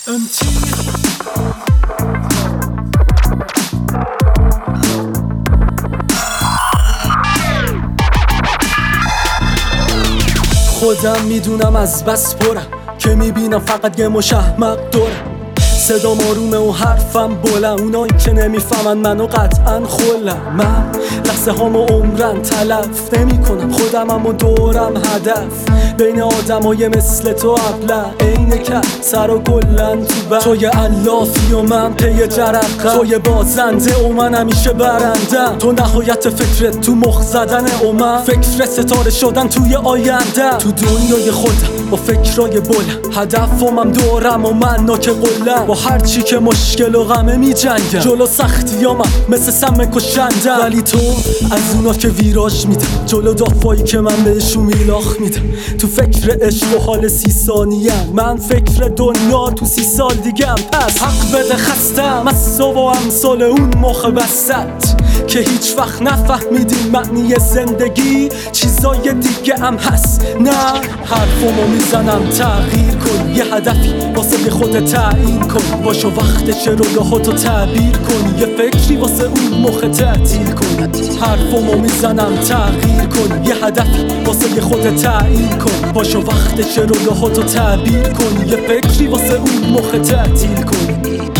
خودم میدونم از بس پرم که میبینم فقط یه مشهمق دورم. صدام آرومه و حرفم بلند، اونایی که نمیفهمن منو قطعا خلم. من لحظه هامو عمرن تلف نمی کنم خودمم و دورم هدف. بین آدمای مثل تو ابله اینه که سر و گلن تو بر. توی علافی و من پی جرقم، توی بازنده و من همیشه برندم. تو نهایت فکرت تو مخ زدنه و من فکر ستاره شدن توی آینده. تو دنیای خودم با فکرای بلند، هدفم دورم و من ناک قلم. با هرچی که مشکل و غمه می جنگم، جلو سختیامم مثل سم کشندم. ولی تو از اونا که ویراژ میدم، جلو دافایی که من بهشون میلاخ میدم. تو فکر عشق و حال 30 ثانیه، من فکر دنیا تو 30 سال دیگم. پس حق بده خستم از تو و امثال اون مخ بسط که هیچ وقت نفهمیدین معنی زندگی. چیزای دیگه هم هست، نه حرفمو میزنم تغییر کن. یه هدفی واسه خودت تعیین کن، باشو وقتش رویاهاتو تعبیر کن. یه فکری واسه اون مخ تعطیل کن. حرفمو میزنم تغییر کن. یه هدفی واسه خودت تعیین کن، باشو وقتش رویاهاتو تعبیر کن. یه فکری واسه اون مخ تعطیل کن.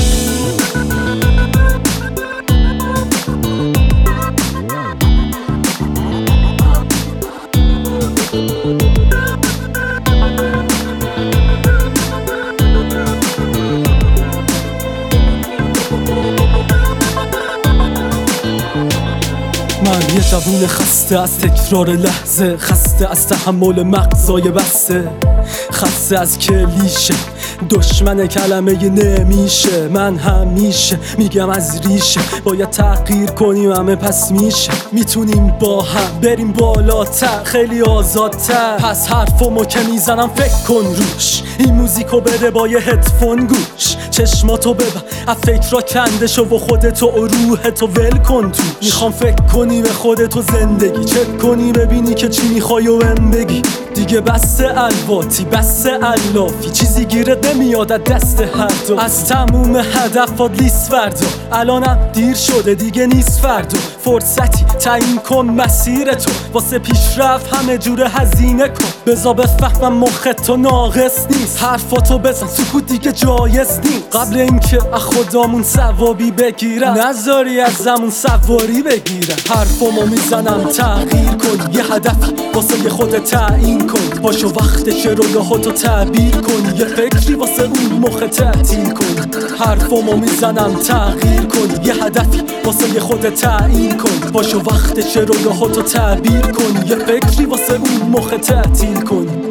من یه جوون خسته از تکرار لحظه، خسته از تحمل مغزای بسته، خسته از کلیشه دشمن کلمه نمیشه. من همیشه میگم از ریشه باید تغییر کنیم، همه پس میشه. میتونیم با هم بریم بالاتر، خیلی آزادتر. پس حرفمو که میزنم فکر کن روش، این موزیکو بده با یه هدفون گوش. چشماتو ببن از فکر را کنده شو و خودتو و روحتو ول کن توش. میخوام فکر کنی به خودتو زندگی، چک کنی ببینی که چی میخوای و بهم بگی. دیگه بس الواتی بس علافی، چیزی گیرت نمیاد از دست هر دو. از تموم هدفات لیست فردا، الانم دیر شده دیگه نیست فردا. فرصتی تعیین کن مسیرتو، واسه پیشرفت همه جوره هزینه کن. بذار بفهمم مختو ناقص نیست، حرفاتو بزن سکوت دیگه جایز نیست. قبل اینکه از خدامون ثوابی بگیرم، نذاری از زمون سواری بگیرم. حرفمو میزنم تغییر کن. یه هدفی واسه خودت تعیین کن، باشو وقتش رویاهاتو تعبیر کن. یه فکری واسه اون مخ تعطیل کن. حرفمو میزنم تغییر کن. یه هدفی واسه خودت تعیین کن، باشو وقتش رویاهاتو تعبیر کن. یه فکری واسه اون مخ تعطیل کن.